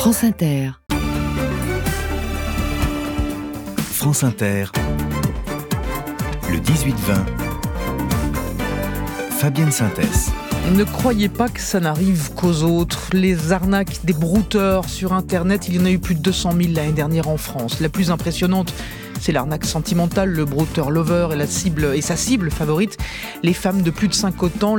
France Inter. France Inter, le 18-20, Fabienne Synthès. Ne croyez pas que ça n'arrive qu'aux autres. Les arnaques des brouteurs sur Internet, il y en a eu plus de 200 000 l'année dernière en France. La plus impressionnante, c'est l'arnaque sentimentale, le brouteur lover et sa cible favorite, les femmes de plus de 50 ans,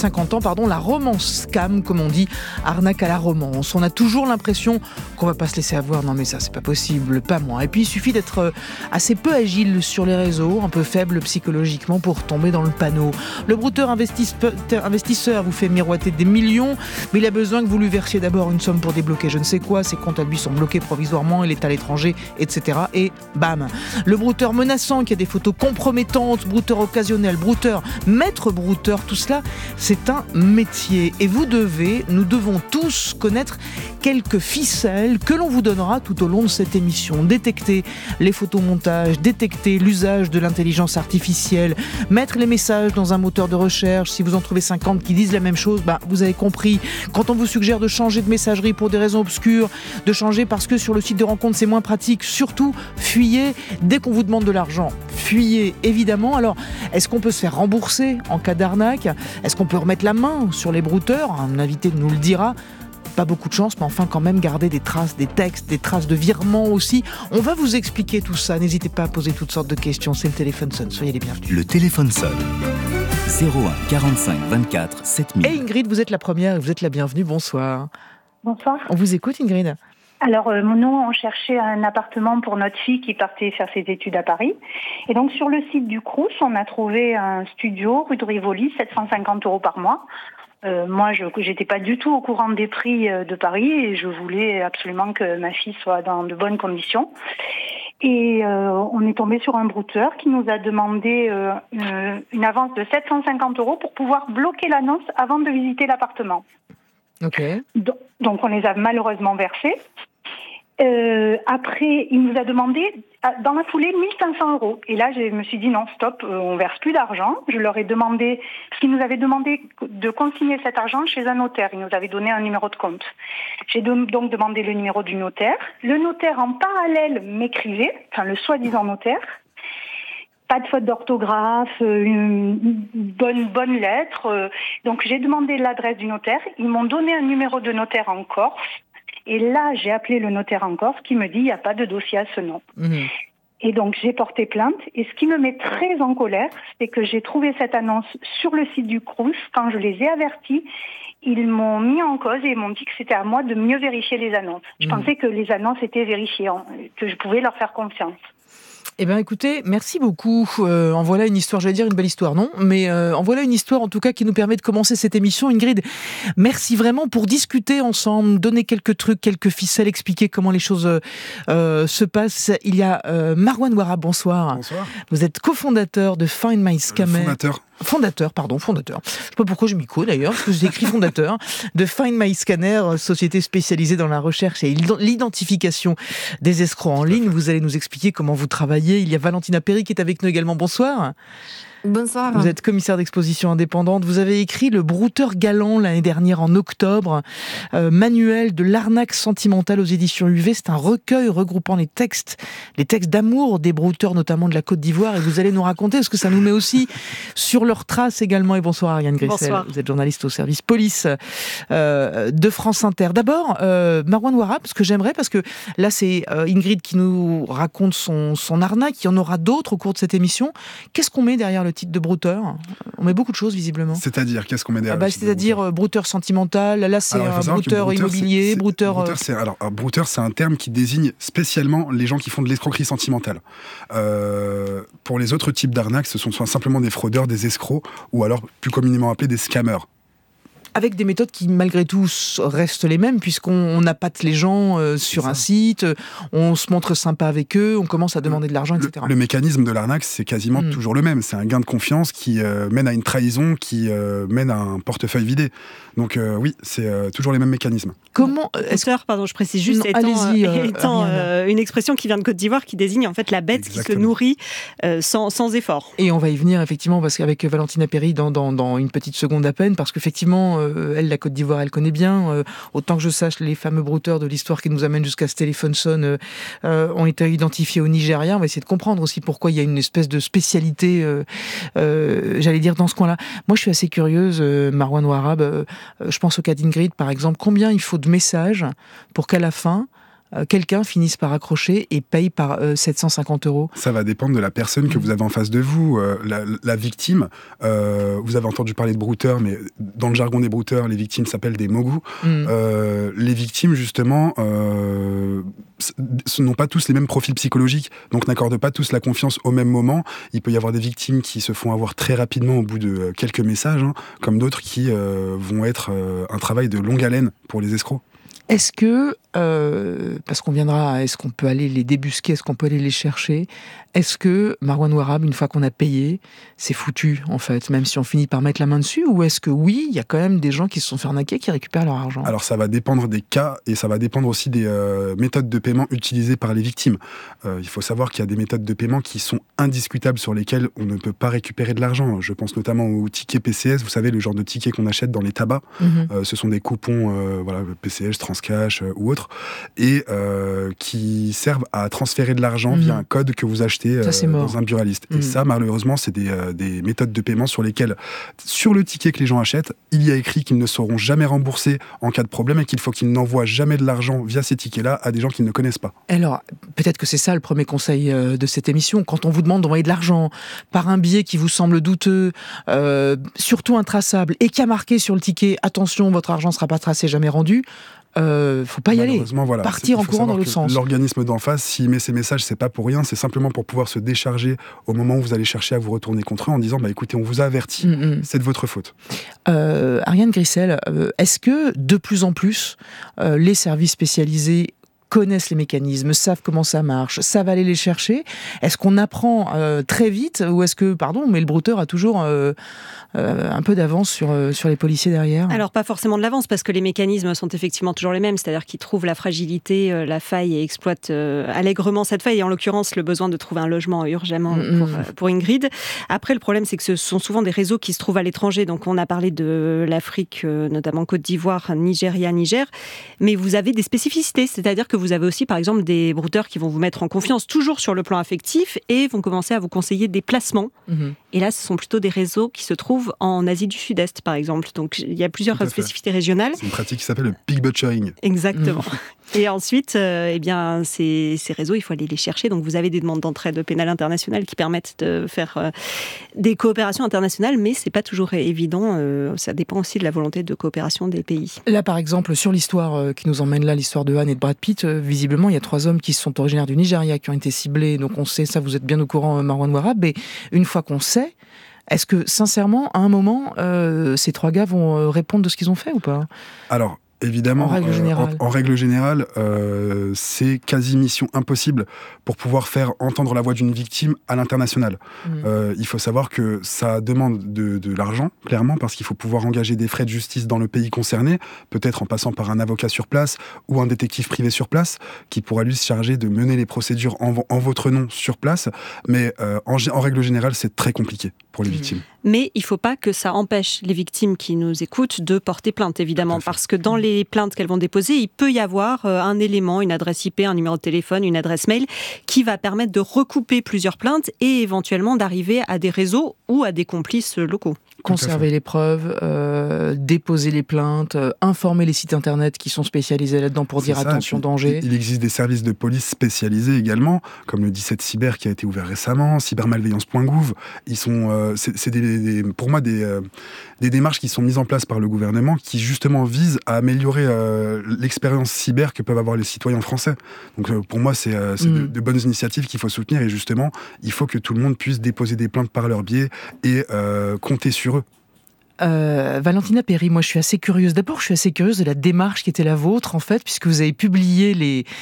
la romance scam, comme on dit, arnaque à la romance. On a toujours l'impression qu'on va pas se laisser avoir. Non mais ça, c'est pas possible, pas moi. Et puis il suffit d'être assez peu agile sur les réseaux, un peu faible psychologiquement pour tomber dans le panneau. Le brouteur investisseur vous fait miroiter des millions, mais il a besoin que vous lui versiez d'abord une somme pour débloquer je ne sais quoi, ses comptes à lui sont bloqués provisoirement, il est à l'étranger, etc. Et bam. Le brouteur menaçant qui a des photos compromettantes, brouteur occasionnel, brouteur, maître brouteur, tout cela, c'est un métier. Et nous devons tous connaître quelques ficelles que l'on vous donnera tout au long de cette émission. Détecter les photomontages, détecter l'usage de l'intelligence artificielle, mettre les messages dans un moteur de recherche. Si vous en trouvez 50 qui disent la même chose, vous avez compris. Quand on vous suggère de changer de messagerie pour des raisons obscures, de changer parce que sur le site de rencontre c'est moins pratique, surtout fuyez. Dès qu'on vous demande de l'argent, fuyez évidemment. Alors, est-ce qu'on peut se faire rembourser en cas d'arnaque ? Est-ce qu'on peut remettre la main sur les brouteurs ? Un invité nous le dira. Pas beaucoup de chance, mais enfin quand même garder des traces, des textes, des traces de virements aussi. On va vous expliquer tout ça. N'hésitez pas à poser toutes sortes de questions. C'est le téléphone sonne. Soyez les bienvenus. Le téléphone sonne. 01 45 24 7000. Et Ingrid, vous êtes la première et vous êtes la bienvenue. Bonsoir. Bonsoir. On vous écoute, Ingrid. Alors, nous, on cherchait un appartement pour notre fille qui partait faire ses études à Paris. Et donc, sur le site du Crous, on a trouvé un studio, rue de Rivoli, 750 € par mois. Moi, je n'étais pas du tout au courant des prix de Paris et je voulais absolument que ma fille soit dans de bonnes conditions. Et on est tombé sur un brouteur qui nous a demandé une avance de 750 € pour pouvoir bloquer l'annonce avant de visiter l'appartement. Okay. Donc, on les a malheureusement versés. Après, il nous a demandé, dans la foulée, 1 500 €. Et là, je me suis dit, non, stop, on verse plus d'argent. Je leur ai demandé, parce qu'ils nous avaient demandé de consigner cet argent chez un notaire. Ils nous avaient donné un numéro de compte. J'ai donc demandé le numéro du notaire. Le notaire, en parallèle, m'écrivait, le soi-disant notaire. Pas de faute d'orthographe, une bonne lettre. Donc, j'ai demandé l'adresse du notaire. Ils m'ont donné un numéro de notaire en Corse. Et là, j'ai appelé le notaire en Corse qui me dit il n'y a pas de dossier à ce nom. Mmh. Et donc, j'ai porté plainte. Et ce qui me met très en colère, c'est que j'ai trouvé cette annonce sur le site du Crous. Quand je les ai avertis, ils m'ont mis en cause et ils m'ont dit que c'était à moi de mieux vérifier les annonces. Je pensais que les annonces étaient vérifiées, que je pouvais leur faire confiance. Eh bien, écoutez, merci beaucoup. En voilà une histoire, j'allais dire une belle histoire, non ? Mais en voilà une histoire, en tout cas, qui nous permet de commencer cette émission. Ingrid, merci vraiment pour discuter ensemble, donner quelques trucs, quelques ficelles, expliquer comment les choses se passent. Il y a Marwan Ouara, bonsoir. Bonsoir. Vous êtes cofondateur de Find My Scammer. Fondateur. Je ne sais pas pourquoi je m'y co d'ailleurs, parce que j'ai écrit fondateur de Find My Scanner, société spécialisée dans la recherche et l'identification des escrocs en ligne. Vous allez nous expliquer comment vous travaillez. Il y a Valentina Perry qui est avec nous également. Bonsoir. Bonsoir. Vous êtes commissaire d'exposition indépendante. Vous avez écrit Le brouteur galant l'année dernière en octobre, manuel de l'arnaque sentimentale aux éditions UV. C'est un recueil regroupant les textes d'amour des brouteurs, notamment de la Côte d'Ivoire. Et vous allez nous raconter, parce que ça nous met aussi sur leurs traces également. Et bonsoir Ariane Gressel. Bonsoir. Vous êtes journaliste au service police de France Inter. D'abord, Marwan Ouara, parce que là c'est Ingrid qui nous raconte son arnaque. Il y en aura d'autres au cours de cette émission. Qu'est-ce qu'on met derrière le titre de brouteur ? On met beaucoup de choses visiblement. C'est-à-dire, qu'est-ce qu'on met derrière c'est-à-dire brouteur sentimental, là c'est un brouteur immobilier, brouteur... Un brouteur, c'est un terme qui désigne spécialement les gens qui font de l'escroquerie sentimentale. Pour les autres types d'arnaques, ce sont simplement des fraudeurs, des escrocs, ou alors plus communément appelés des scammers. Avec des méthodes qui, malgré tout, restent les mêmes, puisqu'on appâte les gens sur un site, on se montre sympa avec eux, on commence à demander de l'argent, etc. Le mécanisme de l'arnaque, c'est quasiment toujours le même. C'est un gain de confiance qui mène à une trahison, qui mène à un portefeuille vidé. Donc oui, c'est toujours les mêmes mécanismes. Comment pardon, je précise juste, étant une expression qui vient de Côte d'Ivoire, qui désigne en fait la bête qui se nourrit sans effort. Et on va y venir, effectivement, parce qu'avec Valentina Perry, dans une petite seconde à peine, parce qu'effectivement... elle, la Côte d'Ivoire, elle connaît bien. Autant que je sache, les fameux brouteurs de l'histoire qui nous amènent jusqu'à Stephenson ont été identifiés au Nigeria. On va essayer de comprendre aussi pourquoi il y a une espèce de spécialité, j'allais dire, dans ce coin-là. Moi, je suis assez curieuse, Marwan Ouarab. Je pense au cas d'Ingrid, par exemple. Combien il faut de messages pour qu'à la fin, quelqu'un finisse par accrocher et paye par 750 €? Ça va dépendre de la personne que vous avez en face de vous. La victime, vous avez entendu parler de brouteurs, mais dans le jargon des brouteurs, les victimes s'appellent des mogous. Les victimes, justement, n'ont pas tous les mêmes profils psychologiques, donc n'accordent pas tous la confiance au même moment. Il peut y avoir des victimes qui se font avoir très rapidement au bout de quelques messages, comme d'autres qui vont être un travail de longue haleine pour les escrocs. Est-ce que, parce qu'on viendra, est-ce qu'on peut aller les débusquer, est-ce qu'on peut aller les chercher? Est-ce que Marwan Ouarab, une fois qu'on a payé, c'est foutu, en fait, même si on finit par mettre la main dessus? Ou est-ce que oui, il y a quand même des gens qui se sont fait arnaquer, qui récupèrent leur argent? Alors ça va dépendre des cas et ça va dépendre aussi des méthodes de paiement utilisées par les victimes. Il faut savoir qu'il y a des méthodes de paiement qui sont indiscutables, sur lesquelles on ne peut pas récupérer de l'argent. Je pense notamment aux tickets PCS, vous savez, le genre de tickets qu'on achète dans les tabacs. Ce sont des coupons PCS, Transcash ou autres, et qui servent à transférer de l'argent via un code que vous achetez dans un buraliste. Et ça, malheureusement, c'est des méthodes de paiement sur lesquelles, sur le ticket que les gens achètent, il y a écrit qu'ils ne seront jamais remboursés en cas de problème et qu'il faut qu'ils n'envoient jamais de l'argent via ces tickets-là à des gens qu'ils ne connaissent pas. Alors, peut-être que c'est ça le premier conseil de cette émission. Quand on vous demande d'envoyer de l'argent par un biais qui vous semble douteux, surtout intraçable, et qui a marqué sur le ticket « Attention, votre argent ne sera pas tracé, jamais rendu », faut pas y aller. Voilà, partir en courant dans l'autre sens. L'organisme d'en face, s'il met ces messages, c'est pas pour rien, c'est simplement pour pouvoir se décharger au moment où vous allez chercher à vous retourner contre eux en disant écoutez, on vous a averti, c'est de votre faute. Ariane Grissel, est-ce que de plus en plus les services spécialisés connaissent les mécanismes, savent comment ça marche, savent aller les chercher? Est-ce qu'on apprend très vite, ou est-ce que, mais le brouteur a toujours un peu d'avance sur les policiers derrière? Alors pas forcément de l'avance, parce que les mécanismes sont effectivement toujours les mêmes, c'est-à-dire qu'ils trouvent la fragilité, la faille et exploitent allègrement cette faille, et en l'occurrence le besoin de trouver un logement urgemment pour Ingrid. Après, le problème, c'est que ce sont souvent des réseaux qui se trouvent à l'étranger, donc on a parlé de l'Afrique, notamment Côte d'Ivoire, Nigeria, Niger, mais vous avez des spécificités, c'est-à-dire que vous avez aussi par exemple des brouteurs qui vont vous mettre en confiance toujours sur le plan affectif et vont commencer à vous conseiller des placements. Et là, ce sont plutôt des réseaux qui se trouvent en Asie du Sud-Est, par exemple. Donc il y a plusieurs spécificités régionales. C'est une pratique qui s'appelle le pig butchering. Exactement. Et ensuite, ces réseaux, il faut aller les chercher. Donc vous avez des demandes d'entraide pénale internationale qui permettent de faire des coopérations internationales, mais c'est pas toujours évident. Ça dépend aussi de la volonté de coopération des pays. Là, par exemple, sur l'histoire qui nous emmène là, l'histoire de Anne et de Brad Pitt, visiblement, il y a 3 hommes qui sont originaires du Nigeria qui ont été ciblés. Donc on sait, ça vous êtes bien au courant, Marwan Ouarab. Mais une fois qu'on sait, est-ce que, sincèrement, à un moment, ces 3 gars vont répondre de ce qu'ils ont fait ou pas? Alors, évidemment, en règle générale, c'est quasi mission impossible pour pouvoir faire entendre la voix d'une victime à l'international. Il faut savoir que ça demande de l'argent, clairement, parce qu'il faut pouvoir engager des frais de justice dans le pays concerné, peut-être en passant par un avocat sur place ou un détective privé sur place, qui pourra lui se charger de mener les procédures en votre nom sur place. Mais en règle générale, c'est très compliqué pour les victimes. Mais il ne faut pas que ça empêche les victimes qui nous écoutent de porter plainte, évidemment, parce que dans les plaintes qu'elles vont déposer, il peut y avoir un élément, une adresse IP, un numéro de téléphone, une adresse mail, qui va permettre de recouper plusieurs plaintes et éventuellement d'arriver à des réseaux ou à des complices locaux. Conserver les preuves, déposer les plaintes, informer les sites internet qui sont spécialisés là-dedans pour dire attention, danger. Il existe des services de police spécialisés également, comme le 17 Cyber qui a été ouvert récemment, cybermalveillance.gouv. Ils sont, c'est pour moi des démarches qui sont mises en place par le gouvernement qui justement visent à améliorer l'expérience cyber que peuvent avoir les citoyens français. Donc pour moi, c'est de bonnes initiatives qu'il faut soutenir, et justement, il faut que tout le monde puisse déposer des plaintes par leur biais et compter sur eux. Valentina Perry, moi je suis assez curieuse. D'abord, je suis assez curieuse de la démarche qui était la vôtre, en fait, puisque vous avez publié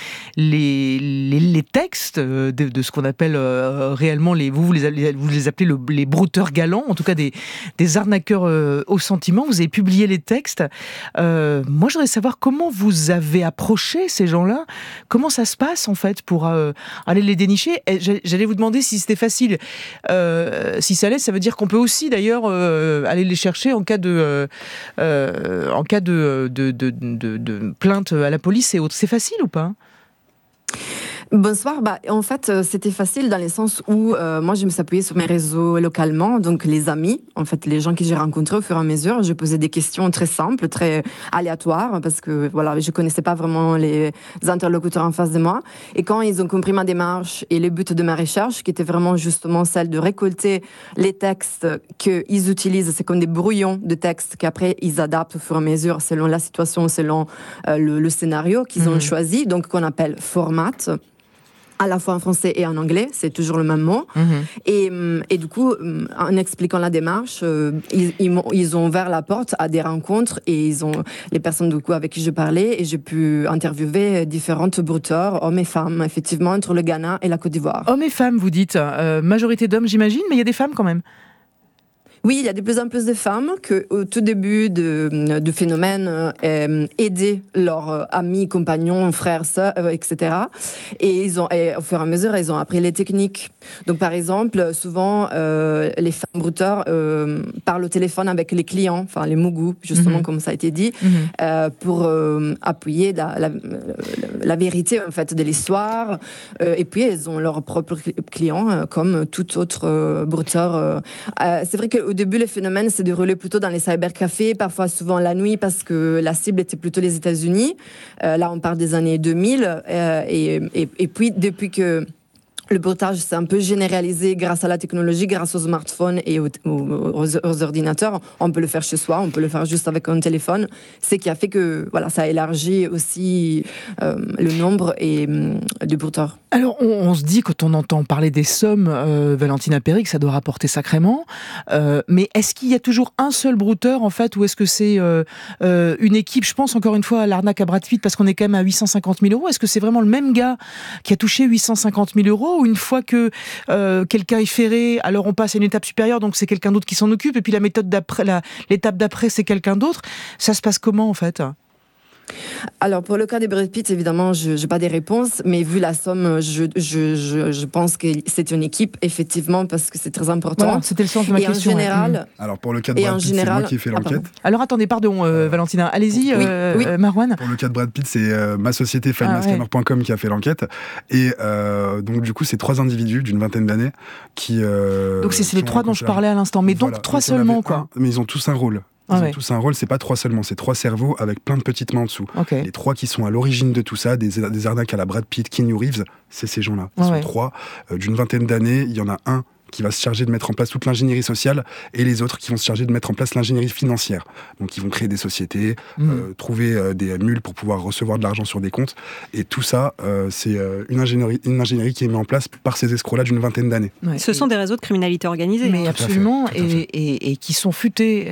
les textes de ce qu'on appelle réellement vous les appelez les brouteurs galants, en tout cas des arnaqueurs au sentiment. Vous avez publié les textes. Moi, je voudrais savoir comment vous avez approché ces gens-là. Comment ça se passe, en fait, pour aller les dénicher. Et j'allais vous demander si c'était facile. Si ça l'est, ça veut dire qu'on peut aussi, d'ailleurs, aller les chercher déclencher en cas de plainte à la police et autres. C'est facile ou pas ? Bonsoir. En fait, c'était facile dans le sens où moi, je me suis appuyée sur mes réseaux localement, donc les amis, en fait, les gens que j'ai rencontrés au fur et à mesure. Je posais des questions très simples, très aléatoires, parce que voilà, je connaissais pas vraiment les interlocuteurs en face de moi. Et quand ils ont compris ma démarche et le but de ma recherche, qui était vraiment justement celle de récolter les textes qu'ils utilisent, c'est comme des brouillons de textes qu'après ils adaptent au fur et à mesure selon la situation, selon le scénario qu'ils ont choisi, donc qu'on appelle format. À la fois en français et en anglais, c'est toujours le même mot. Et du coup, en expliquant la démarche, ils ont ouvert la porte à des rencontres et les personnes du coup avec qui je parlais, et j'ai pu interviewer différentes brouteurs, hommes et femmes, effectivement, entre le Ghana et la Côte d'Ivoire. Hommes et femmes, vous dites. Majorité d'hommes, j'imagine, mais il y a des femmes quand même. Oui, il y a de plus en plus de femmes qui, au tout début du phénomène, aidaient leurs amis, compagnons, frères, sœurs, etc. Et au fur et à mesure, ils ont appris les techniques. Donc, par exemple, souvent, les femmes brouteurs parlent au téléphone avec les clients, enfin les mougous, justement, comme ça a été dit, pour appuyer la vérité, en fait, de l'histoire. Et puis, elles ont leurs propres clients, comme tout autre brouteur. C'est vrai que au début, le phénomène s'est déroulé plutôt dans les cybercafés, parfois souvent la nuit, parce que la cible était plutôt les États-Unis. Là, on parle des années 2000. Et puis, depuis que le broutage s'est un peu généralisé grâce à la technologie, grâce aux smartphones et aux ordinateurs. On peut le faire chez soi, on peut le faire juste avec un téléphone. C'est qui a fait que voilà, ça a élargi aussi le nombre de brouteurs. Alors, on se dit, quand on entend parler des sommes, Valentina Perry, que ça doit rapporter sacrément. Mais est-ce qu'il y a toujours un seul brouteur, en fait, ou est-ce que c'est une équipe ? Je pense encore une fois à l'arnaque à Brad Pitt, parce qu'on est quand même à 850 000 euros. Est-ce que c'est vraiment le même gars qui a touché 850 000 euros ? Ou une fois que quelqu'un est ferré, alors on passe à une étape supérieure, donc c'est quelqu'un d'autre qui s'en occupe, et puis l'étape d'après, c'est quelqu'un d'autre. Ça se passe comment, en fait ? Alors, pour le cas de Brad Pitt, évidemment, je n'ai pas des réponses, mais vu la somme, je pense que c'est une équipe, effectivement, parce que c'est très important. Voilà, c'était le sens de ma question. En général, Alors, pour le cas de Brad Pitt, c'est moi qui ai fait l'enquête. Alors, attendez, pardon, Valentina, allez-y, oui. Marouane. Pour le cas de Brad Pitt, c'est ma société FindMyScammer.com qui a fait l'enquête. Et donc, du coup, c'est 3 individus d'une vingtaine d'années qui... donc, c'est les 3 dont je parlais à l'instant, mais donc 3 seulement, quoi. Mais ils ont tous un rôle. Ils ont tous un rôle, c'est pas 3 seulement, c'est 3 cerveaux avec plein de petites mains en dessous. Okay. Les 3 qui sont à l'origine de tout ça, des arnaques à la Brad Pitt, Keanu Reeves, c'est ces gens-là. Ils sont 3 d'une vingtaine d'années. Il y en a un qui va se charger de mettre en place toute l'ingénierie sociale, et les autres qui vont se charger de mettre en place l'ingénierie financière. Donc ils vont créer des sociétés, trouver des mules pour pouvoir recevoir de l'argent sur des comptes, et tout ça, c'est une ingénierie qui est mise en place par ces escrocs-là d'une vingtaine d'années. Ouais. Ce sont des réseaux de criminalité organisée. Mais absolument, et qui sont futés,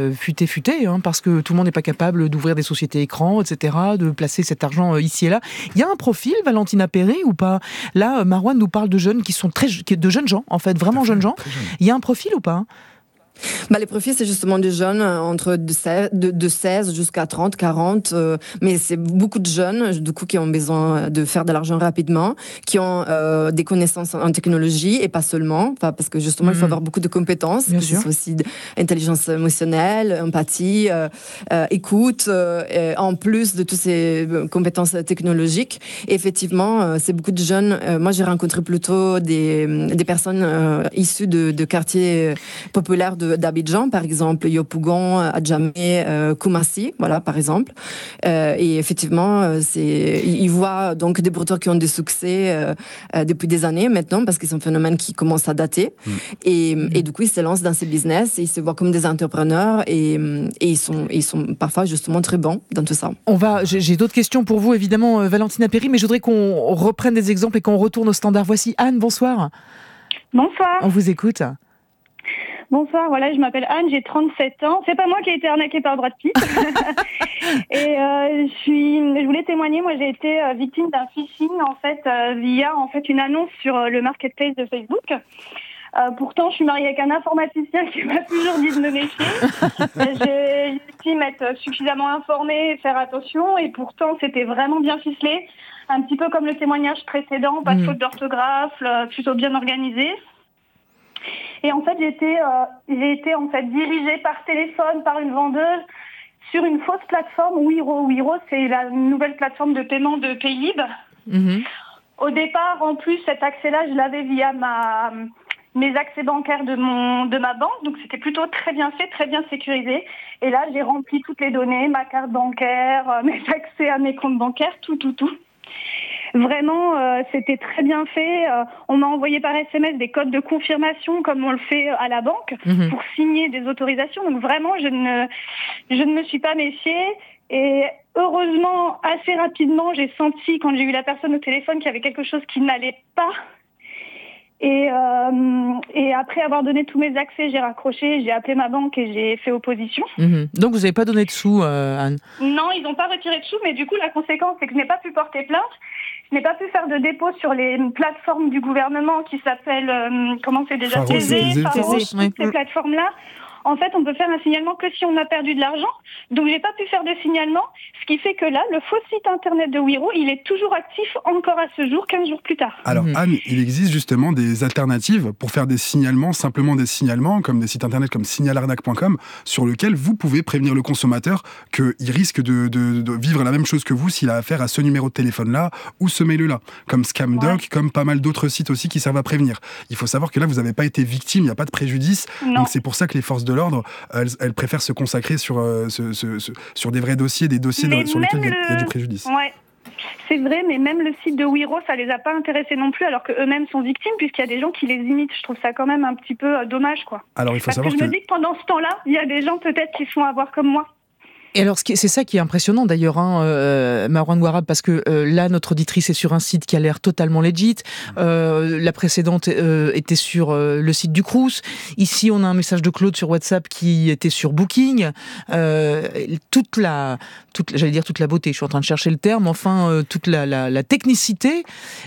parce que tout le monde n'est pas capable d'ouvrir des sociétés écrans, etc., de placer cet argent ici et là. Il y a un profil, Valentina Perry, ou pas ? Là, Marouane nous parle de jeunes qui sont de jeunes gens, en fait, vraiment jeunes gens. Il y a un profil ou pas ? Les profils, c'est justement des jeunes entre de 16 jusqu'à 30, 40, mais c'est beaucoup de jeunes, du coup, qui ont besoin de faire de l'argent rapidement, qui ont des connaissances en technologie, et pas seulement, parce que justement, il faut avoir beaucoup de compétences, c'est aussi intelligence émotionnelle, empathie, écoute, en plus de toutes ces compétences technologiques. Et effectivement, c'est beaucoup de jeunes. Moi, j'ai rencontré plutôt des personnes issues de quartiers populaires d'Abidjan, par exemple, Yopougon, Adjamé, Koumassi, voilà, par exemple. Et effectivement, ils voient donc des brouteurs qui ont des succès depuis des années maintenant, parce que c'est un phénomène qui commence à dater. Et du coup, ils se lancent dans ces business, et ils se voient comme des entrepreneurs, et ils sont parfois justement très bons dans tout ça. J'ai d'autres questions pour vous, évidemment, Valentina Perry, mais je voudrais qu'on reprenne des exemples et qu'on retourne au standard. Voici Anne, bonsoir. Bonsoir. On vous écoute. Bonsoir, voilà, je m'appelle Anne, j'ai 37 ans. C'est pas moi qui ai été arnaquée par Brad Pitt. Et je voulais témoigner, moi j'ai été victime d'un phishing en fait via une annonce sur le marketplace de Facebook. Pourtant, je suis mariée avec un informaticien qui m'a toujours dit de me méfier. J'ai estimé m'être suffisamment informée et faire attention, et pourtant c'était vraiment bien ficelé. Un petit peu comme le témoignage précédent, pas de faute d'orthographe, plutôt bien organisé. Et en fait, j'ai été en fait dirigée par téléphone par une vendeuse sur une fausse plateforme Wero. Wero, c'est la nouvelle plateforme de paiement de Paylib. Au départ, en plus, cet accès-là, je l'avais via mes accès bancaires de ma banque, donc c'était plutôt très bien fait, très bien sécurisé. Et là, j'ai rempli toutes les données, ma carte bancaire, mes accès à mes comptes bancaires, tout. Vraiment, c'était très bien fait. On m'a envoyé par SMS des codes de confirmation comme on le fait à la banque pour signer des autorisations. Donc vraiment, je ne me suis pas méfiée. Et heureusement, assez rapidement, j'ai senti quand j'ai eu la personne au téléphone qu'il y avait quelque chose qui n'allait pas. Et après avoir donné tous mes accès, j'ai raccroché, j'ai appelé ma banque et j'ai fait opposition. Donc vous n'avez pas donné de sous, Anne? Non, ils n'ont pas retiré de sous, mais du coup la conséquence c'est que je n'ai pas pu porter plainte. Je n'ai pas pu faire de dépôt sur les plateformes du gouvernement qui s'appellent, comment c'est déjà, Thésée, Pharos, toutes ces plateformes-là. En fait, on peut faire un signalement que si on a perdu de l'argent. Donc, j'ai pas pu faire de signalement, ce qui fait que là, le faux site internet de Wero, il est toujours actif encore à ce jour, 15 jours plus tard. Alors, Anne, il existe justement des alternatives pour faire des signalements, simplement des signalements, comme des sites internet comme signalarnaque.com, sur lequel vous pouvez prévenir le consommateur qu'il risque de vivre la même chose que vous s'il a affaire à ce numéro de téléphone-là ou ce mail-là, comme Scamdoc, comme pas mal d'autres sites aussi qui servent à prévenir. Il faut savoir que là, vous n'avez pas été victime, il n'y a pas de préjudice, donc c'est pour ça que les forces de l'ordre, elles préfèrent se consacrer sur des vrais dossiers, des dossiers sur lesquels il y a du préjudice. Ouais. C'est vrai, mais même le site de Wero, ça les a pas intéressés non plus, alors qu'eux-mêmes sont victimes, puisqu'il y a des gens qui les imitent. Je trouve ça quand même un petit peu dommage, quoi. Alors, il faut savoir que je me dis que pendant ce temps-là, il y a des gens peut-être qui se font avoir comme moi. Et alors, c'est ça qui est impressionnant d'ailleurs, Marouane Ouarab, parce que là, notre auditrice est sur un site qui a l'air totalement legit. La précédente était sur le site du Crous. Ici, on a un message de Claude sur WhatsApp qui était sur Booking. Toute la beauté, je suis en train de chercher le terme, enfin, toute la technicité,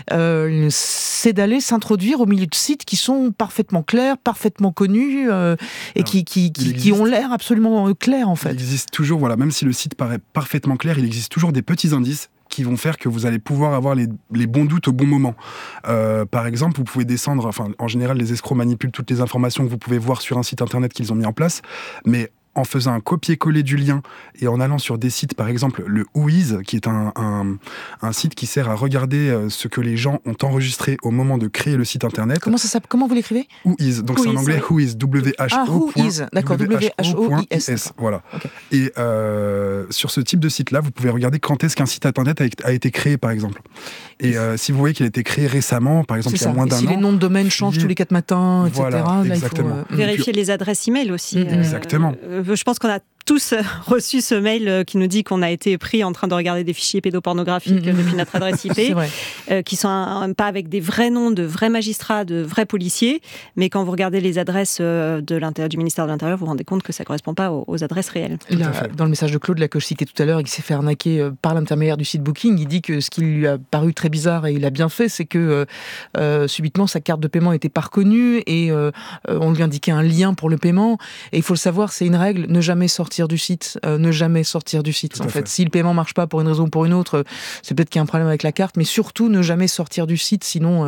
c'est d'aller s'introduire au milieu de sites qui sont parfaitement clairs, parfaitement connus, et qui ont l'air absolument clairs, en fait. Il existe toujours, voilà, même si le site paraît parfaitement clair, il existe toujours des petits indices qui vont faire que vous allez pouvoir avoir les bons doutes au bon moment. Par exemple, vous pouvez descendre, en général, les escrocs manipulent toutes les informations que vous pouvez voir sur un site internet qu'ils ont mis en place, mais en faisant un copier-coller du lien et en allant sur des sites, par exemple le Whois, qui est un site qui sert à regarder ce que les gens ont enregistré au moment de créer le site internet. Comment vous l'écrivez? Whois, donc c'est en anglais Whois, Whois, d'accord, W-H-O-I-S. Voilà. Okay. Et sur ce type de site-là, vous pouvez regarder quand est-ce qu'un site internet a été créé, par exemple. Et si vous voyez qu'il a été créé récemment, par exemple, il y a moins d'un an. Si les noms de domaine changent tous les 4 matins, etc. Voilà, là, exactement. Il faut vérifier les adresses e-mail aussi. Exactement. Je pense qu'on a tous reçu ce mail qui nous dit qu'on a été pris en train de regarder des fichiers pédopornographiques depuis notre adresse IP, qui sont pas avec des vrais noms de vrais magistrats, de vrais policiers, mais quand vous regardez les adresses du ministère de l'Intérieur, vous vous rendez compte que ça ne correspond pas aux adresses réelles. Là, dans le message de Claude, là, que je citais tout à l'heure, il s'est fait arnaquer par l'intermédiaire du site Booking. Il dit que ce qui lui a paru très bizarre, et il a bien fait, c'est que subitement sa carte de paiement n'était pas reconnue et on lui indiquait un lien pour le paiement. Et il faut le savoir, c'est une règle, ne jamais sortir du site, ne jamais sortir du site. En fait, si le paiement marche pas pour une raison ou pour une autre, c'est peut-être qu'il y a un problème avec la carte, mais surtout ne jamais sortir du site, sinon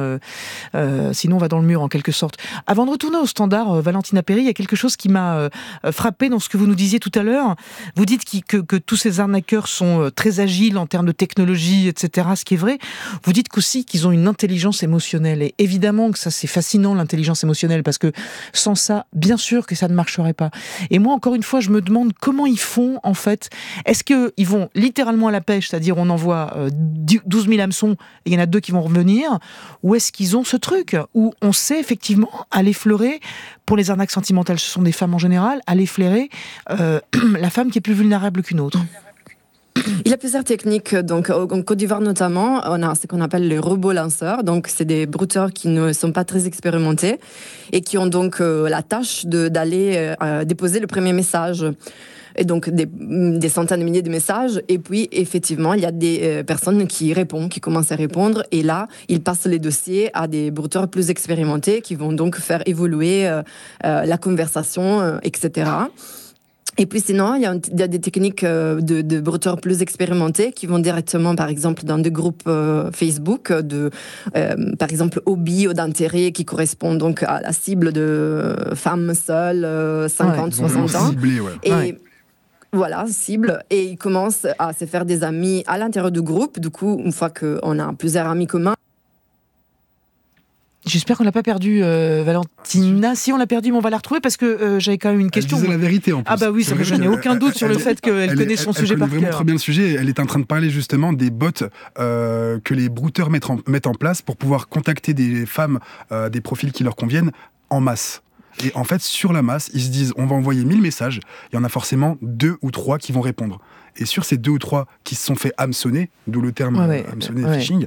on va dans le mur en quelque sorte. Avant de retourner au standard, Valentina Perry, il y a quelque chose qui m'a frappé dans ce que vous nous disiez tout à l'heure. Vous dites que tous ces arnaqueurs sont très agiles en termes de technologie, etc., ce qui est vrai. Vous dites qu'aussi qu'ils ont une intelligence émotionnelle. Et évidemment que ça, c'est fascinant, l'intelligence émotionnelle, parce que sans ça, bien sûr que ça ne marcherait pas. Et moi, encore une fois, je me demande comment ils font, en fait. Est-ce qu'ils vont littéralement à la pêche, c'est-à-dire on envoie 12 000 hameçons et il y en a 2 qui vont revenir, ou est-ce qu'ils ont ce truc où on sait effectivement aller fleurer, pour les arnaques sentimentales, ce sont des femmes en général, aller flairer la femme qui est plus vulnérable qu'une autre? Il y a plusieurs techniques. Donc, en Côte d'Ivoire notamment, on a ce qu'on appelle les robots lanceurs. Donc, c'est des brouteurs qui ne sont pas très expérimentés et qui ont donc la tâche d'aller déposer le premier message. Et donc, des centaines de milliers de messages. Et puis, effectivement, il y a des personnes qui répondent, qui commencent à répondre. Et là, ils passent les dossiers à des brouteurs plus expérimentés qui vont donc faire évoluer la conversation, etc. Et puis sinon, il y a des techniques de brouteurs plus expérimentés qui vont directement, par exemple, dans des groupes Facebook, par exemple, hobby ou d'intérêt qui correspondent donc à la cible de femmes seules, 50-60 ans. Ciblé, Et voilà, cible. Et ils commencent à se faire des amis à l'intérieur du groupe. Du coup, une fois qu'on a plusieurs amis communs, j'espère qu'on l'a pas perdu, Valentina. Si on l'a perdu, on va la retrouver parce que j'avais quand même une question. Elle disait la vérité en plus. Ah bah oui, je n'ai aucun doute sur le fait qu'elle connaît son sujet par cœur. Elle connaît vraiment très bien le sujet. Elle est en train de parler justement des bots que les brouteurs mettent en place pour pouvoir contacter des femmes, des profils qui leur conviennent en masse. Et en fait, sur la masse, ils se disent, on va envoyer 1000 messages, il y en a forcément 2 ou 3 qui vont répondre. Et sur ces 2 ou 3 qui se sont fait hameçonner, d'où le terme hameçonner, phishing,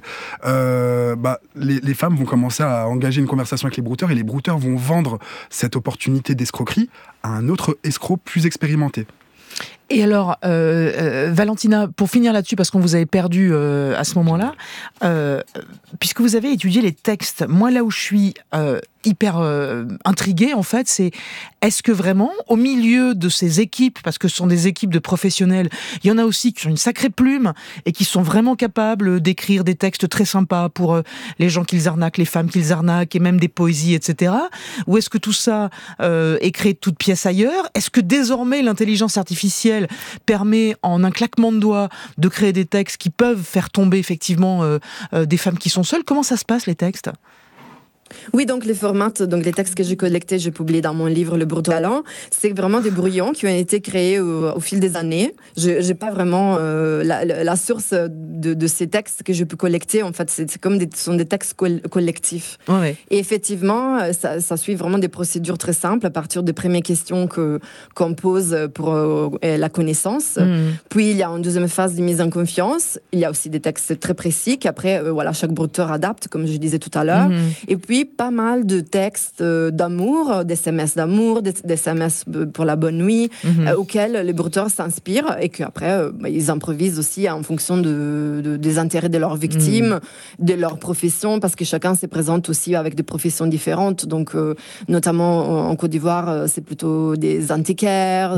les femmes vont commencer à engager une conversation avec les brouteurs, et les brouteurs vont vendre cette opportunité d'escroquerie à un autre escroc plus expérimenté. Et alors, Valentina, pour finir là-dessus, parce qu'on vous avait perdu à ce moment-là, puisque vous avez étudié les textes, moi là où je suis hyper intriguée, en fait, c'est est-ce que vraiment, au milieu de ces équipes, parce que ce sont des équipes de professionnels, il y en a aussi qui ont une sacrée plume et qui sont vraiment capables d'écrire des textes très sympas pour les gens qu'ils arnaquent, les femmes qu'ils arnaquent, et même des poésies, etc. Ou est-ce que tout ça est créé de toutes pièces ailleurs? Est-ce que désormais l'intelligence artificielle permet en un claquement de doigts de créer des textes qui peuvent faire tomber effectivement des femmes qui sont seules? Comment ça se passe, les textes ? Oui, donc les formats, donc les textes que j'ai collectés, j'ai publié dans mon livre Le Brouteur Talent. C'est vraiment des brouillons qui ont été créés au fil des années. Je n'ai pas vraiment la source de ces textes que je peux collecter. En fait, c'est comme ce sont des textes collectifs. Ouais. Et effectivement, ça suit vraiment des procédures très simples à partir des premières questions qu'on pose pour la connaissance. Puis il y a une deuxième phase de mise en confiance. Il y a aussi des textes très précis qu'après, chaque brouteur adapte, comme je disais tout à l'heure. Et puis pas mal de textes d'amour, des SMS d'amour, des SMS pour la bonne nuit, auxquels les brouteurs s'inspirent et qu'après ils improvisent aussi en fonction des intérêts de leurs victimes, de leur profession, parce que chacun se présente aussi avec des professions différentes. Donc notamment en Côte d'Ivoire, c'est plutôt des antiquaires,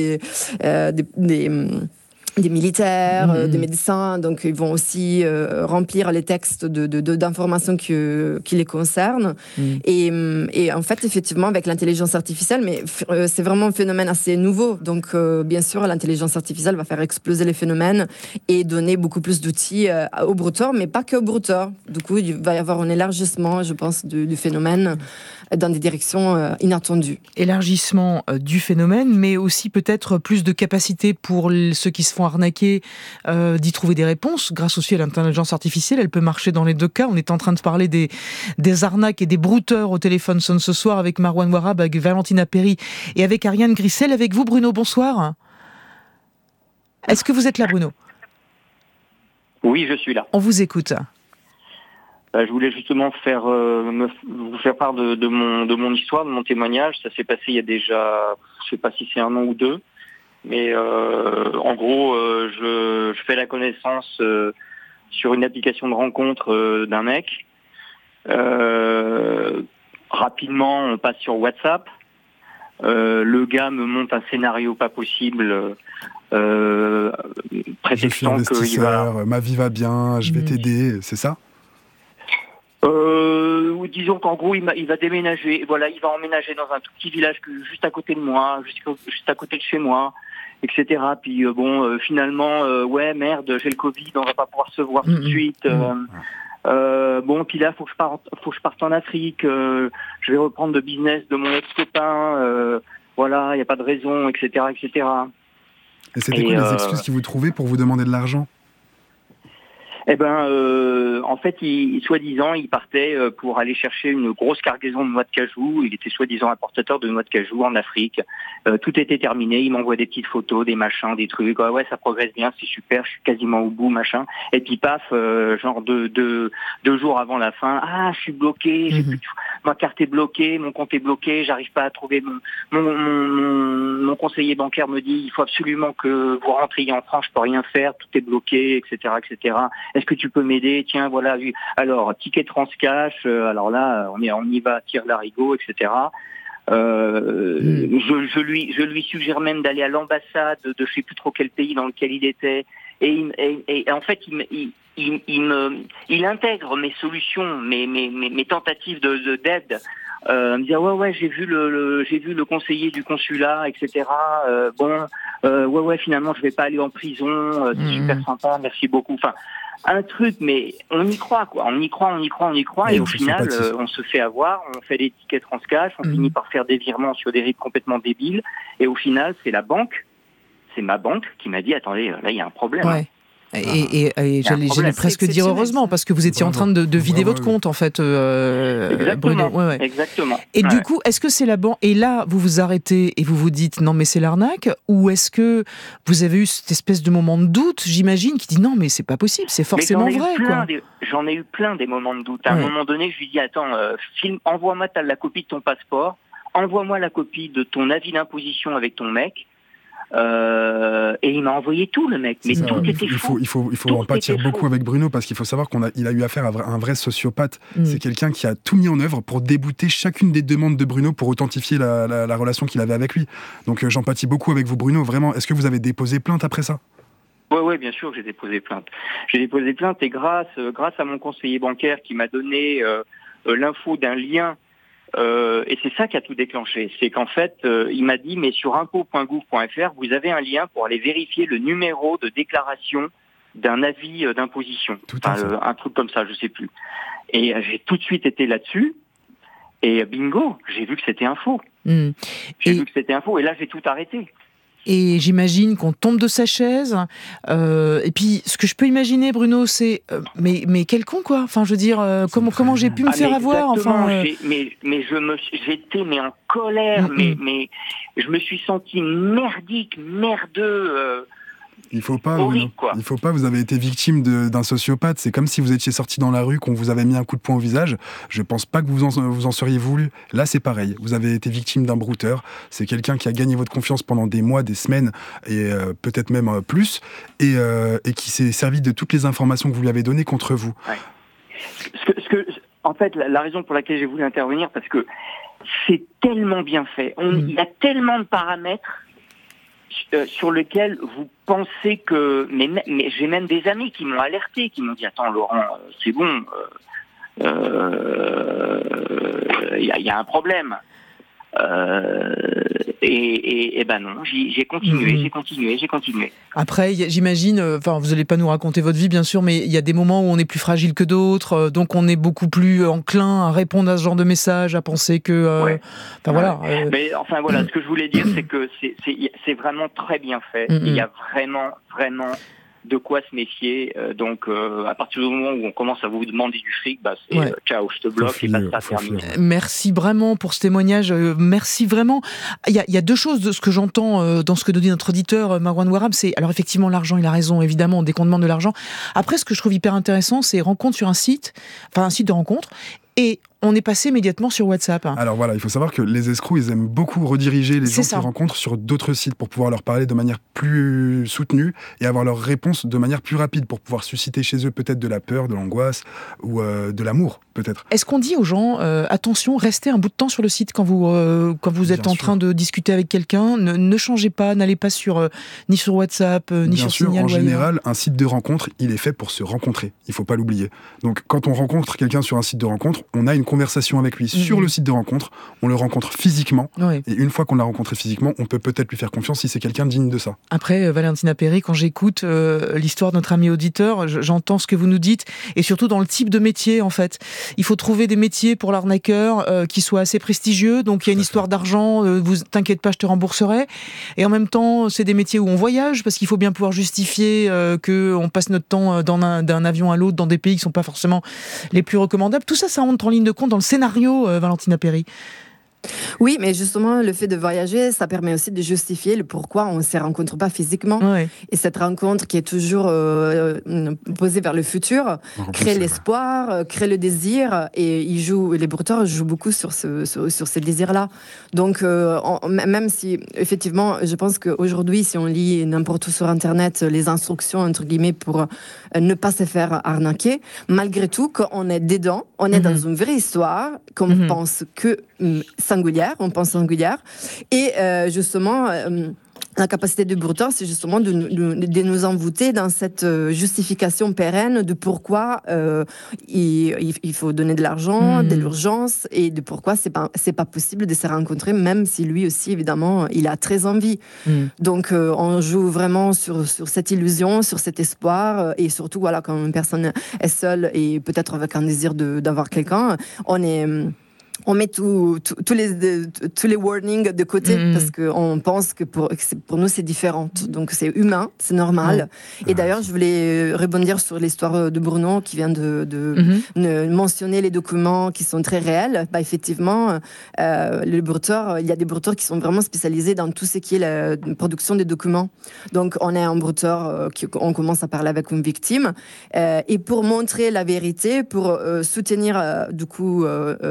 des militaires, des médecins, donc ils vont aussi remplir les textes d'informations qui les concernent. Et en fait, effectivement, avec l'intelligence artificielle, mais c'est vraiment un phénomène assez nouveau. Donc, bien sûr, l'intelligence artificielle va faire exploser les phénomènes et donner beaucoup plus d'outils aux brouteurs, mais pas que aux brouteurs. Du coup, il va y avoir un élargissement, je pense, du phénomène dans des directions inattendues. Élargissement du phénomène, mais aussi peut-être plus de capacité pour ceux qui se font arnaquer d'y trouver des réponses. Grâce aussi à l'intelligence artificielle, elle peut marcher dans les deux cas. On est en train de parler des arnaques et des brouteurs au téléphone sonne ce soir avec Marouane Ouarab, avec Valentina Perry et avec Ariane Grissel. Avec vous, Bruno, bonsoir. Est-ce que vous êtes là, Bruno ? Oui, je suis là. On vous écoute. Je voulais justement vous faire part de mon histoire, de mon témoignage. Ça s'est passé il y a déjà, je sais pas si c'est 1 an ou 2, mais en gros, je fais la connaissance sur une application de rencontre d'un mec. Rapidement, on passe sur WhatsApp. Le gars me monte un scénario pas possible, prétextant qu'il va... ma vie va bien, je vais t'aider, c'est ça ? Disons qu'en gros, il va déménager. Voilà, il va emménager dans un tout petit village juste à côté de moi, juste à côté de chez moi, etc. Puis finalement, merde, j'ai le Covid, on va pas pouvoir se voir tout de suite. Puis là, faut que je parte en Afrique. Je vais reprendre le business de mon ex-copain. Voilà, il y a pas de raison, etc., etc. Et c'était quoi les excuses qu'ils vous trouvaient pour vous demander de l'argent ? En fait, soi-disant, il partait pour aller chercher une grosse cargaison de noix de cajou. Il était soi-disant importateur de noix de cajou en Afrique. Tout était terminé. Il m'envoie des petites photos, des machins, des trucs. Ouais, ça progresse bien, c'est super. Je suis quasiment au bout, machin. Et puis paf, genre deux jours avant la fin, je suis bloqué. J'ai plus ma carte est bloquée, mon compte est bloqué. J'arrive pas à trouver mon conseiller bancaire me dit il faut absolument que vous rentriez en France. Je peux rien faire. Tout est bloqué, etc., etc. Est-ce que tu peux m'aider ? Tiens, voilà. Alors, ticket Transcash. Alors là, on y va, tire l'arigot, etc. Je lui suggère même d'aller à l'ambassade de je sais plus trop quel pays dans lequel il était. Et en fait, il intègre mes solutions, mes tentatives d'aide. Me dire ouais j'ai vu le conseiller du consulat, etc. Finalement je vais pas aller en prison. C'est super sympa, merci beaucoup. Enfin, un truc, mais on y croit, quoi. On y croit, et au final, on se fait avoir, on fait des tickets transcash, on finit par faire des virements sur des rythmes complètement débiles, et au final, c'est ma banque qui m'a dit, attendez, là, il y a un problème. Ouais. Et j'allais presque dire heureusement, parce que vous étiez en train de vider votre compte, en fait, Bruno. Ouais. Exactement. Et du coup, est-ce que c'est la banque, et là, vous vous arrêtez et vous vous dites, non, mais c'est l'arnaque, ou est-ce que vous avez eu cette espèce de moment de doute, j'imagine, qui dit, non, mais c'est pas possible, c'est forcément vrai, quoi. J'en ai eu plein des moments de doute. À un moment donné, je lui dis, attends, envoie-moi la copie de ton passeport, envoie-moi la copie de ton avis d'imposition avec ton mec. Et il m'a envoyé tout, le mec, mais tout était faux. Il faut en pâtir beaucoup avec Bruno, parce qu'il faut savoir qu'il a eu affaire à un vrai sociopathe. C'est quelqu'un qui a tout mis en œuvre pour débouter chacune des demandes de Bruno pour authentifier la relation qu'il avait avec lui. Donc j'empathie beaucoup avec vous, Bruno, vraiment. Est-ce que vous avez déposé plainte après ça ? Ouais, bien sûr que j'ai déposé plainte. J'ai déposé plainte, et grâce à mon conseiller bancaire qui m'a donné l'info d'un lien. Et c'est ça qui a tout déclenché. C'est qu'en fait, il m'a dit, mais sur impôt.gouv.fr, vous avez un lien pour aller vérifier le numéro de déclaration d'un avis d'imposition. Un truc comme ça, je sais plus. Et j'ai tout de suite été là-dessus. Et bingo, j'ai vu que c'était un faux. Et là, j'ai tout arrêté. Et j'imagine qu'on tombe de sa chaise. Et puis, ce que je peux imaginer, Bruno, c'est mais quel con, quoi. Enfin, je veux dire, comment j'ai pu me faire avoir. Enfin, j'étais en colère, mais je me suis senti merdeux. Il faut pas, horrible, il faut pas. Vous avez été victime d'un sociopathe. C'est comme si vous étiez sorti dans la rue, qu'on vous avait mis un coup de poing au visage. Je pense pas que vous en seriez voulu. Là, c'est pareil. Vous avez été victime d'un brouteur. C'est quelqu'un qui a gagné votre confiance pendant des mois, des semaines, et peut-être même plus, et qui s'est servi de toutes les informations que vous lui avez données contre vous. Ouais. En fait, la raison pour laquelle j'ai voulu intervenir, parce que c'est tellement bien fait. Il y a tellement de paramètres sur lequel vous pensez que... Mais j'ai même des amis qui m'ont alerté, qui m'ont dit « Attends, Laurent, c'est bon, il y a un problème. » Et ben non, j'ai continué. Après, j'imagine, vous n'allez pas nous raconter votre vie, bien sûr, mais il y a des moments où on est plus fragile que d'autres, donc on est beaucoup plus enclin à répondre à ce genre de message, à penser que... voilà. Mais enfin, voilà, ce que je voulais dire, c'est que c'est vraiment très bien fait. Il y a vraiment de quoi se méfier. Donc, à partir du moment où on commence à vous demander du fric, c'est ciao, je te bloque, et ça termine. Merci vraiment pour ce témoignage. Merci vraiment. Il y a deux choses de ce que j'entends dans ce que nous dit notre auditeur Marwan Ouarab. C'est, alors effectivement, l'argent, il a raison, évidemment, dès qu'on demande de l'argent. Après, ce que je trouve hyper intéressant, c'est rencontre sur un site de rencontre, et on est passé immédiatement sur WhatsApp. Alors voilà, il faut savoir que les escrocs, ils aiment beaucoup rediriger les gens qu'ils rencontrent sur d'autres sites pour pouvoir leur parler de manière plus soutenue et avoir leur réponse de manière plus rapide pour pouvoir susciter chez eux peut-être de la peur, de l'angoisse ou de l'amour, peut-être. Est-ce qu'on dit aux gens, attention, restez un bout de temps sur le site quand vous êtes en train de discuter avec quelqu'un, ne changez pas, n'allez pas ni sur WhatsApp, ni sur Signal. En général, un site de rencontre, il est fait pour se rencontrer. Il ne faut pas l'oublier. Donc quand on rencontre quelqu'un sur un site de rencontre, on a une conversation avec lui sur le site de rencontre, on le rencontre physiquement, et une fois qu'on l'a rencontré physiquement, on peut peut-être lui faire confiance si c'est quelqu'un digne de ça. Après, Valentina Perry, quand j'écoute l'histoire de notre ami auditeur, j'entends ce que vous nous dites, et surtout dans le type de métier, en fait. Il faut trouver des métiers pour l'arnaqueur qui soient assez prestigieux, donc il y a une histoire d'argent, vous t'inquiète pas, je te rembourserai, et en même temps, c'est des métiers où on voyage, parce qu'il faut bien pouvoir justifier qu'on passe notre temps d'un avion à l'autre dans des pays qui sont pas forcément les plus recommandables. Tout ça, ça rentre en ligne de compte dans le scénario, Valentina Perry. Oui, mais justement, le fait de voyager, ça permet aussi de justifier le pourquoi on ne se rencontre pas physiquement. Ouais. Et cette rencontre qui est toujours posée vers le futur crée l'espoir, crée le désir, et les brouteurs jouent beaucoup sur ces désirs-là. Donc, même si, effectivement, je pense qu'aujourd'hui, si on lit n'importe où sur Internet les instructions, entre guillemets, pour ne pas se faire arnaquer, malgré tout, quand on est dedans, on est dans une vraie histoire, qu'on pense que singulière, on pense singulière. Et justement, la capacité du brouteur, c'est justement de nous envoûter dans cette justification pérenne de pourquoi il faut donner de l'argent, de l'urgence, et de pourquoi c'est pas possible de se rencontrer, même si lui aussi, évidemment, il a très envie. Donc, on joue vraiment sur cette illusion, sur cet espoir, et surtout, voilà, quand une personne est seule et peut-être avec un désir d'avoir quelqu'un, on met tous les warnings de côté parce qu'on pense que pour nous c'est différent. Donc c'est humain, c'est normal. Et d'ailleurs, je voulais rebondir sur l'histoire de Bruno qui vient de mentionner les documents qui sont très réels. Bah, effectivement, il y a des brouteurs qui sont vraiment spécialisés dans tout ce qui est la production des documents. Donc on est un brouteur, on commence à parler avec une victime et pour montrer la vérité, pour soutenir du coup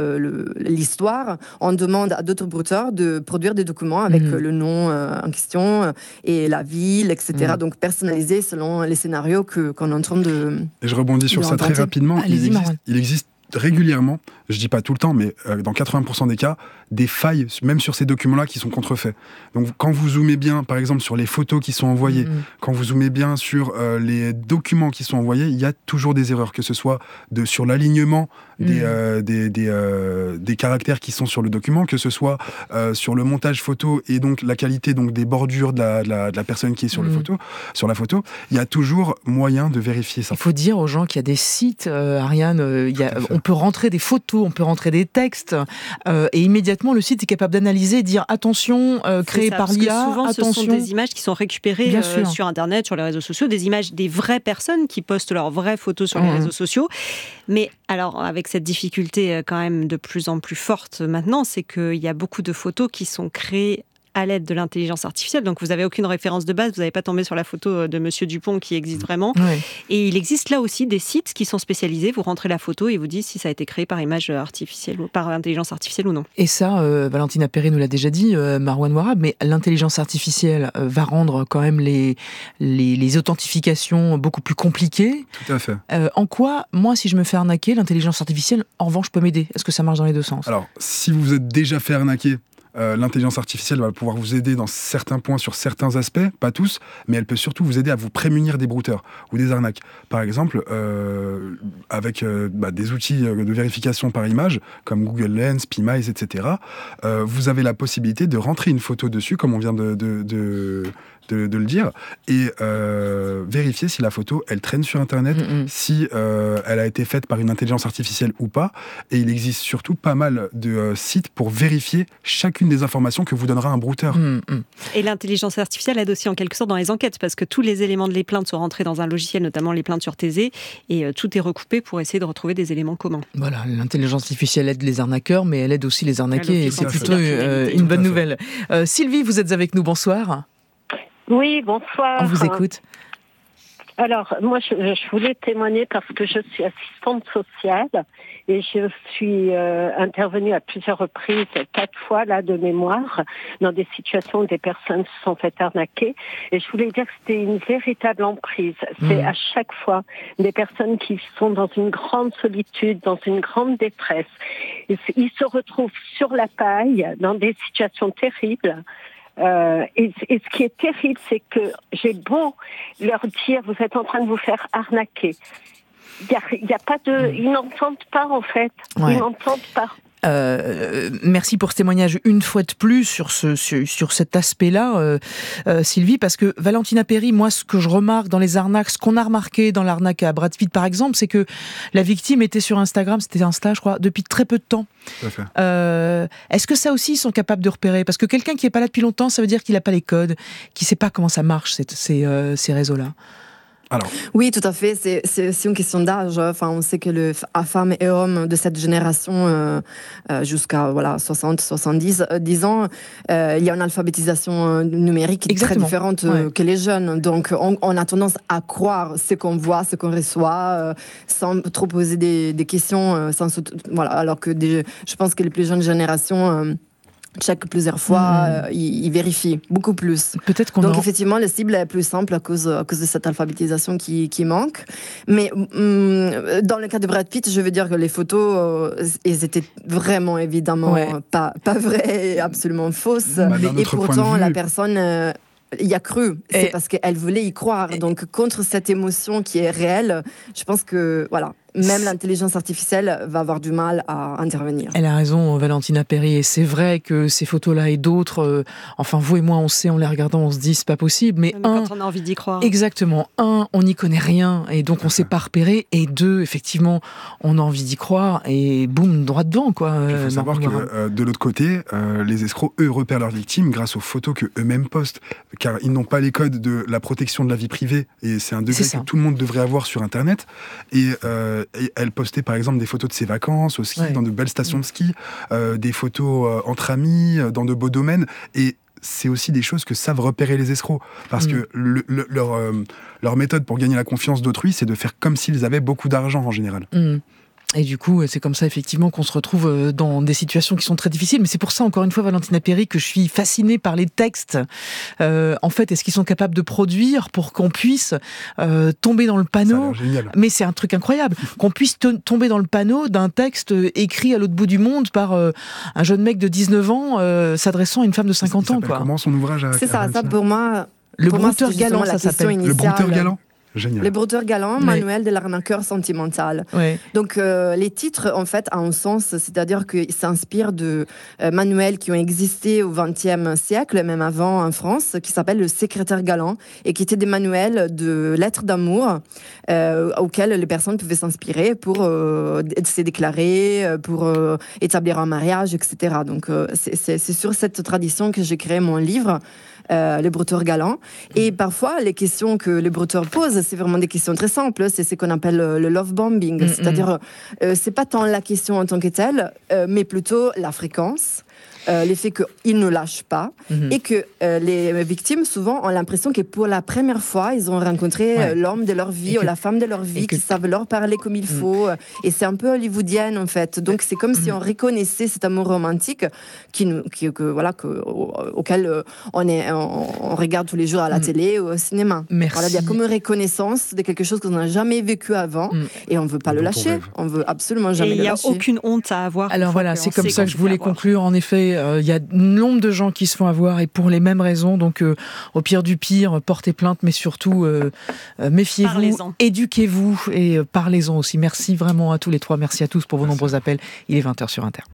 l'histoire, on demande à d'autres brouteurs de produire des documents avec le nom en question et la ville, etc. Donc personnalisé selon les scénarios qu'on est en train de... Et je rebondis sur ça très rapidement. Il existe régulièrement, je dis pas tout le temps, mais dans 80% des cas, des failles, même sur ces documents-là, qui sont contrefaits. Donc quand vous zoomez bien, par exemple, sur les photos qui sont envoyées, quand vous zoomez bien sur les documents qui sont envoyés, il y a toujours des erreurs, que ce soit sur l'alignement des caractères qui sont sur le document, que ce soit sur le montage photo et donc la qualité donc, des bordures de la personne qui est sur la photo, il y a toujours moyen de vérifier ça. Il faut dire aux gens qu'il y a des sites, Ariane, on peut rentrer des photos, on peut rentrer des textes, et immédiatement le site est capable d'analyser et dire attention, créé par l'IA, souvent, attention. Ce sont des images qui sont récupérées sur Internet, sur les réseaux sociaux, des images des vraies personnes qui postent leurs vraies photos sur les réseaux sociaux. Mais alors, avec cette difficulté quand même de plus en plus forte maintenant, c'est qu'il y a beaucoup de photos qui sont créées à l'aide de l'intelligence artificielle. Donc, vous n'avez aucune référence de base, vous n'avez pas tombé sur la photo de Monsieur Dupont qui existe vraiment. Et il existe là aussi des sites qui sont spécialisés. Vous rentrez la photo et vous disent si ça a été créé par image artificielle ou par intelligence artificielle ou non. Et ça, Valentina Perret nous l'a déjà dit, Marwan Ouarab, mais l'intelligence artificielle va rendre quand même les authentifications beaucoup plus compliquées. Tout à fait. En quoi, moi, si je me fais arnaquer, l'intelligence artificielle, en revanche, peut m'aider? Est-ce que ça marche dans les deux sens? Alors, si vous êtes déjà fait arnaquer, l'intelligence artificielle va pouvoir vous aider dans certains points, sur certains aspects, pas tous, mais elle peut surtout vous aider à vous prémunir des brouteurs ou des arnaques. Par exemple, avec des outils de vérification par image, comme Google Lens, PMICE, etc., vous avez la possibilité de rentrer une photo dessus, comme on vient de le dire, et vérifier si la photo, elle traîne sur Internet, si elle a été faite par une intelligence artificielle ou pas. Et il existe surtout pas mal de sites pour vérifier chacune des informations que vous donnera un brouteur. Et l'intelligence artificielle aide aussi en quelque sorte dans les enquêtes, parce que tous les éléments de plaintes sont rentrés dans un logiciel, notamment les plaintes sur Thésée, et tout est recoupé pour essayer de retrouver des éléments communs. Voilà, l'intelligence artificielle aide les arnaqueurs, mais elle aide aussi les arnaqués, et c'est plutôt une bonne nouvelle. Sylvie, vous êtes avec nous, bonsoir. Oui, bonsoir. On vous écoute. Alors, moi, je voulais témoigner parce que je suis assistante sociale et je suis intervenue à plusieurs reprises, 4 fois là de mémoire, dans des situations où des personnes se sont fait arnaquer. Et je voulais dire que c'était une véritable emprise. C'est à chaque fois des personnes qui sont dans une grande solitude, dans une grande détresse. Ils se retrouvent sur la paille, dans des situations terribles. Et ce qui est terrible, c'est que j'ai beau leur dire, vous êtes en train de vous faire arnaquer. Il y a pas de, ils n'entendent pas en fait. Ouais. Ils n'entendent pas. Merci pour ce témoignage une fois de plus sur cet aspect-là, Sylvie, parce que Valentina Perret, moi, ce que je remarque dans les arnaques, ce qu'on a remarqué dans l'arnaque à Brad Pitt, par exemple, c'est que la victime était sur Instagram, c'était Insta, je crois, depuis très peu de temps. Est-ce que ça aussi, ils sont capables de repérer? Parce que quelqu'un qui n'est pas là depuis longtemps, ça veut dire qu'il n'a pas les codes, qu'il ne sait pas comment ça marche, ces réseaux-là. Alors. Oui, tout à fait. C'est une question d'âge. Enfin, on sait que les femmes et hommes de cette génération, jusqu'à 60, 70, 10 ans, il y a une alphabétisation numérique très différente que les jeunes. Donc, on a tendance à croire ce qu'on voit, ce qu'on reçoit, sans trop poser des questions. Alors que je pense que les plus jeunes générations check plusieurs fois, il vérifie beaucoup plus. Donc effectivement, la cible est plus simple à cause de cette alphabétisation qui manque. Mais dans le cas de Brad Pitt, je veux dire que les photos, elles étaient vraiment évidemment pas vraies et absolument fausses. Et pourtant, la personne y a cru. C'est parce qu'elle voulait y croire. Donc contre cette émotion qui est réelle, je pense que voilà. Même l'intelligence artificielle va avoir du mal à intervenir. Elle a raison, Valentina Perry, et c'est vrai que ces photos-là et d'autres, enfin vous et moi on sait, en les regardant, on se dit c'est pas possible, mais quand on a envie d'y croire. Exactement, on n'y connaît rien, et donc on s'est pas repéré, et deux, effectivement, on a envie d'y croire, et boum, droit dedans, quoi. Il faut savoir que de l'autre côté, les escrocs, eux, repèrent leurs victimes grâce aux photos que eux-mêmes postent, car ils n'ont pas les codes de la protection de la vie privée, et c'est un degré que tout le monde devrait avoir sur Internet, et elle postait par exemple des photos de ses vacances au ski, dans de belles stations de ski, des photos entre amis, dans de beaux domaines, et c'est aussi des choses que savent repérer les escrocs, parce que leur méthode pour gagner la confiance d'autrui, c'est de faire comme s'ils avaient beaucoup d'argent en général. Et du coup, c'est comme ça effectivement qu'on se retrouve dans des situations qui sont très difficiles. Mais c'est pour ça, encore une fois, Valentina Perry, que je suis fascinée par les textes. En fait, est-ce qu'ils sont capables de produire pour qu'on puisse tomber dans le panneau ? Mais c'est un truc incroyable, qu'on puisse tomber dans le panneau d'un texte écrit à l'autre bout du monde par un jeune mec de 19 ans s'adressant à une femme de 50 ans. Quoi. Comment son ouvrage C'est ça pour moi. Le brouteur galant, ça s'appelle. Le brouteur galant. Génial. Le brouteur galant, Manuel de l'arnaqueur sentimental. Donc les titres, en fait, ont un sens, c'est-à-dire qu'ils s'inspirent de manuels qui ont existé au XXe siècle, même avant en France, qui s'appellent le secrétaire galant, et qui étaient des manuels de lettres d'amour auxquels les personnes pouvaient s'inspirer pour se déclarer, pour établir un mariage, etc. Donc c'est sur cette tradition que j'ai créé mon livre. Les brouteurs galants. Et parfois, les questions que les brouteurs posent, c'est vraiment des questions très simples. C'est ce qu'on appelle le love bombing. C'est-à-dire, c'est pas tant la question en tant que telle, mais plutôt la fréquence. L'effet qu'ils ne lâchent pas et que les victimes souvent ont l'impression que pour la première fois ils ont rencontré l'homme de leur vie ou la femme de leur vie qui savent leur parler comme il faut et c'est un peu hollywoodienne en fait, donc c'est comme si on reconnaissait cet amour romantique auquel on regarde tous les jours à la télé ou au cinéma. Voilà, il y a comme une reconnaissance de quelque chose qu'on n'a jamais vécu avant et on ne veut pas le lâcher, on veut absolument jamais le lâcher. Et il n'y a aucune honte à avoir. Alors voilà, c'est comme ça que je voulais conclure. En effet, il y a nombre de gens qui se font avoir et pour les mêmes raisons. Donc, au pire du pire, portez plainte, mais surtout, méfiez-vous, éduquez-vous et parlez-en aussi. Merci vraiment à tous les trois. Merci à tous pour vos nombreux appels. Il est 20h sur Inter.